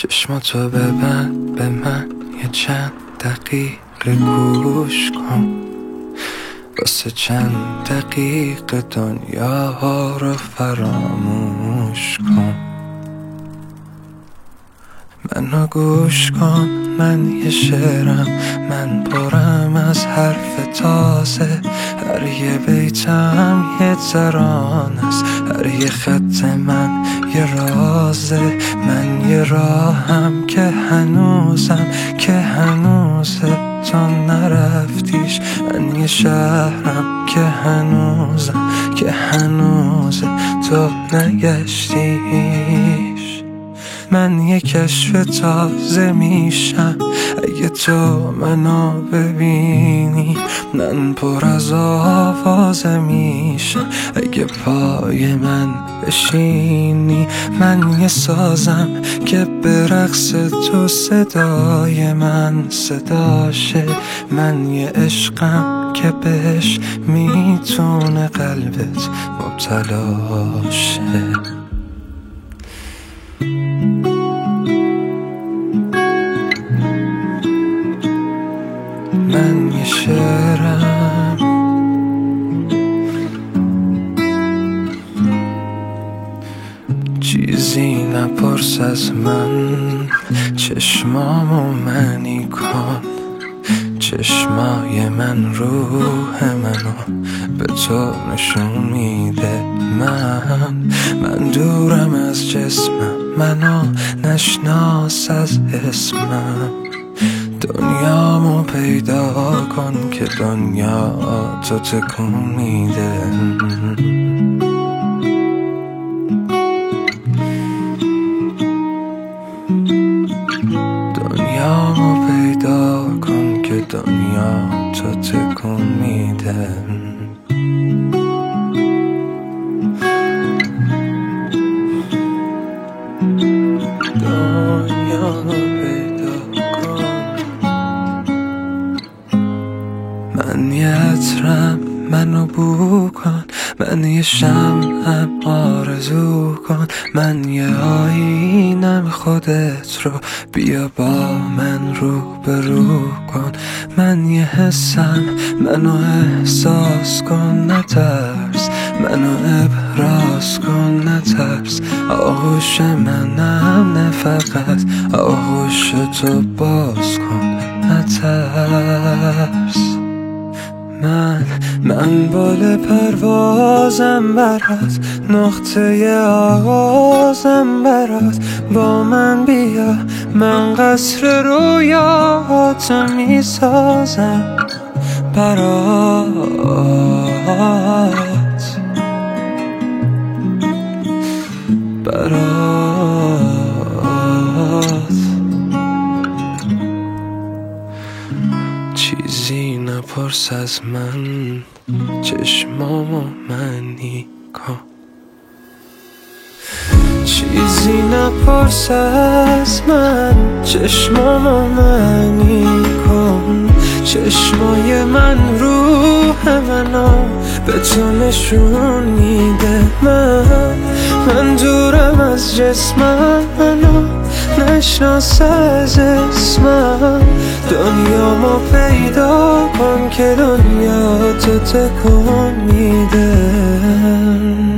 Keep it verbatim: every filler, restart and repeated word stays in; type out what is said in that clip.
چشماتو ببند به من یه چند دقیقه گوش کن، واسه چند دقیقه دنیا ها رو فراموش کن. منو گوش کن، من یه شعرم، من پرم از حرف تازه. هر یه بیتم یه ترانه است، هر یه خط من یه رازه. من یه راهم که هنوزم، که هنوزه تا نرفتیش. من یه شهرم که هنوزم، که هنوزه تا نگشتیش. من یه کشف تازه میشم اگه تو منو ببینی. من پر از آوازه میشم اگه پای من بشینی. من یه سازم که به رقص تو صدای من صداشه. من یه عشقم که بهش میتونه قلبت مبتلاشه. من یه شعرم، چیزی نپرس از من. چشمامو منی کن، چشمای من روح منو به تو نشون میده. من من دورم از جسمم، منو نشناس از اسمم. دنیامو پیدا کن که دنیا تو تکون میده. دنیامو پیدا کن که دنیا تو تکون میده. دنیامو من یه عطرم، منو بو کن. من یه شمعم، آرزو کن. من یه آینم، خودت رو بیا با من رو برو کن. من یه حسم، منو احساس کن نترس. منو ابراز کن نترس. آغوش منم نه فقط، آغوش تو باز کن نترس. من من بال پروازم برات، نقطه آغازم برات. با من بیا، من قصر رویاتو میسازم برات، برات. چیزی نپرس از من، چشمامو منی کن. چیزی نپرس از من، چشمامو منی کن. چشمای من روح منو به تو نشون میده. من من دورم از جسمم، منو نشناس از اسمم. دنیامو پیدا کن که دنیا تو تکون میده.